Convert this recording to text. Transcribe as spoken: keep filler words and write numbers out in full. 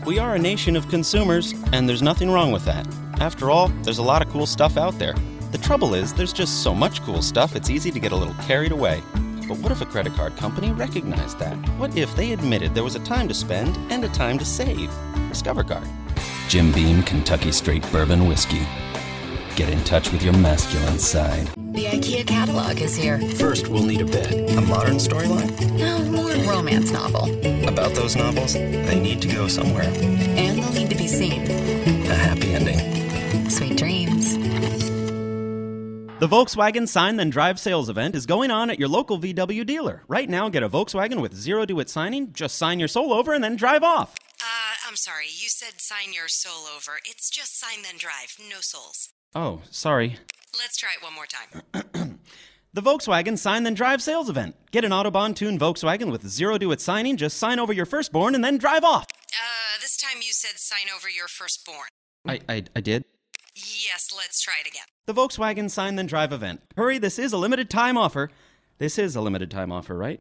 We are a nation of consumers, and there's nothing wrong with that. After all, there's a lot of cool stuff out there. The trouble is, there's just so much cool stuff, it's easy to get a little carried away. But what if a credit card company recognized that? What if they admitted there was a time to spend and a time to save? Discover Card. Jim Beam Kentucky Straight Bourbon Whiskey. Get in touch with your masculine side. The IKEA catalog is here. First, we'll need a bed. A modern storyline? No, more romance novel. About those novels, they need to go somewhere. And they'll need to be seen. A happy ending. Sweet dreams. The Volkswagen Sign Then Drive sales event is going on at your local V W dealer. Right now, get a Volkswagen with zero due at signing. Just sign your soul over and then drive off. Uh, I'm sorry. You said sign your soul over. It's just sign then drive. No souls. Oh, sorry. Let's try it one more time. The Volkswagen Sign Then Drive sales event. Get an Autobahn-tuned Volkswagen with zero due at signing. Just sign over your firstborn and then drive off. Uh, this time you said sign over your firstborn. I, I, I did? Yes, let's try it again. The Volkswagen Sign Then Drive event. Hurry, this is a limited time offer. This is a limited time offer, right?